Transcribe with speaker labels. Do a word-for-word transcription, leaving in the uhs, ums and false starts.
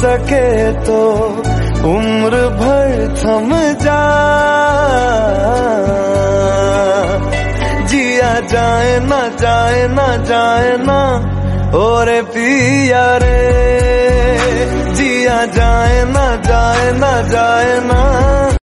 Speaker 1: सके तो उम्र भर थम जा, जिया जाए ना जाए ना जाए ना और पिया रे, जिया जाए ना जाए ना जाए ना।